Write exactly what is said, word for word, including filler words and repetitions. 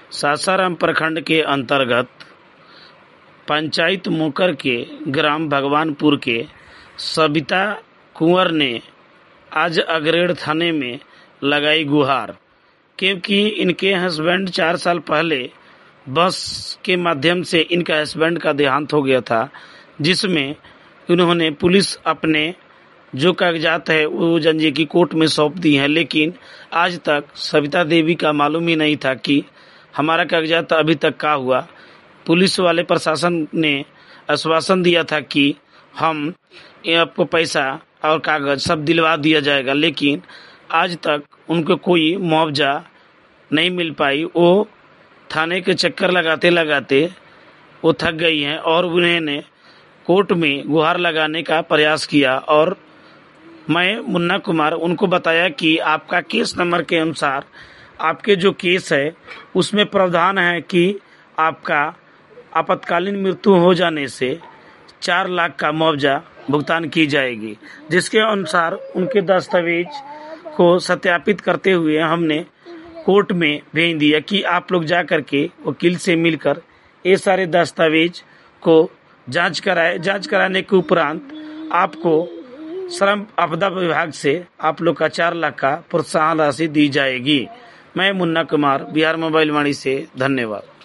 सासाराम प्रखंड के अंतर्गत पंचायत मोकर के ग्राम भगवानपुर के सविता कुंवर ने आज अग्रेड थाने में लगाई गुहार, क्योंकि इनके हस्बैंड चार साल पहले बस के माध्यम से इनका हस्बैंड का देहांत हो गया था, जिसमें उन्होंने पुलिस अपने जो कागजात है वो जंजे की कोर्ट में सौंप दी है। लेकिन आज तक सविता देवी का मालूम ही नहीं था कि हमारा कागजात अभी तक क्या हुआ। पुलिस वाले प्रशासन ने आश्वासन दिया था कि हम आपको पैसा और कागज सब दिलवा दिया जाएगा, लेकिन आज तक उनको कोई मुआवजा नहीं मिल पाई। वो थाने के चक्कर लगाते लगाते वो थक गई हैं और उन्होंने कोर्ट में गुहार लगाने का प्रयास किया और मैं मुन्ना कुमार उनको बताया कि आपका केस नंबर के अनुसार आपके जो केस है उसमें प्रावधान है कि आपका आपातकालीन मृत्यु हो जाने से चार लाख का मुआवजा भुगतान की जाएगी, जिसके अनुसार उनके दस्तावेज को सत्यापित करते हुए हमने कोर्ट में भेज दिया कि आप लोग जा कर के वकील से मिलकर ये सारे दस्तावेज को जांच कराए। जांच कराने के उपरांत आपको श्रम आपदा विभाग से आप लोग का चार लाख का प्रोत्साहन राशि दी जाएगी। मैं मुन्ना कुमार, बिहार मोबाइल वाणी से, धन्यवाद।